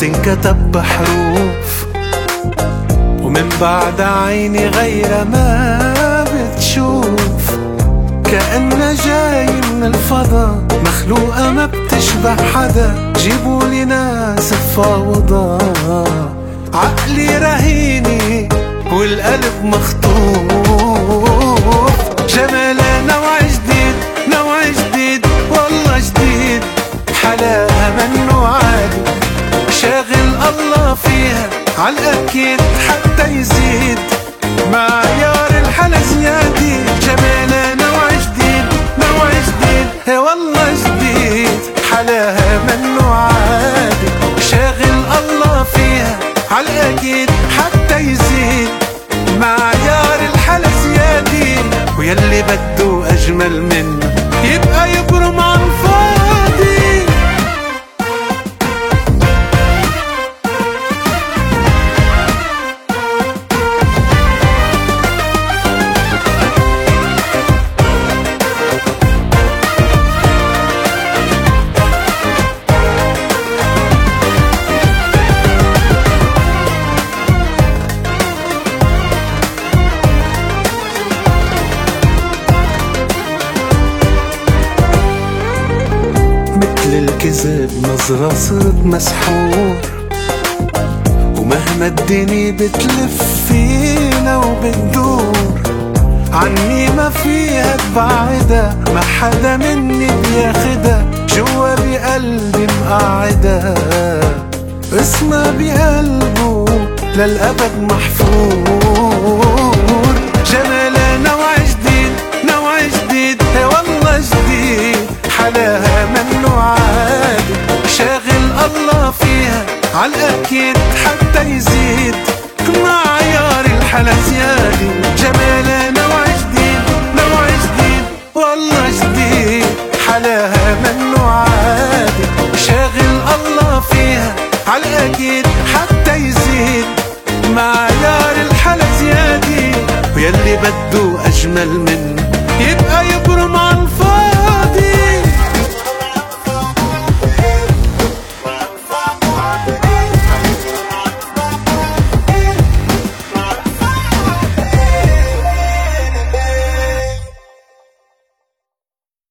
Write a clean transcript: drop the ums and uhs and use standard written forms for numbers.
تنكتب بحروف، ومن بعد عيني غير ما بتشوف، كأنها جاي من الفضا، مخلوقة ما بتشبه حدا. جيبولي ناس فوضى، عقلي رهيني والقلب مخطوف. جمالها نوع جديد، نوع جديد والله جديد، حلاها منه عادي، شاغل الله فيها عالأكيد حتى يزيد، معيار الحلا زيادي. جمالها نوع جديد، نوع جديد والله جديد، حلاها منه عادي، شاغل الله فيها عالأكيد حتى يزيد، معيار الحلا زيادي. ويلي بده أجمل منه يبقى يبرم عن فاضي. الكذب نظرة صرت مسحور، ومهما الدنيا بتلف فينا وبتدور، عني ما فيها تبعدها، ما حدا مني بياخدها، جوا بقلبي مقعدها، اسمها بقلبه للأبد محفور. جمالها نوع جديد، نوع جديد والله جديد، حلاها منه عادي، شاغل الله فيها عالأكيد حتى يزيد، معيار الحلا زيادي. جمالها نوع جديد، نوع جديد والله جديد، حلاها منه عادي، شاغل الله فيها عالأكيد حتى يزيد، معيار الحلا زيادي. ويلي بده أجمل منه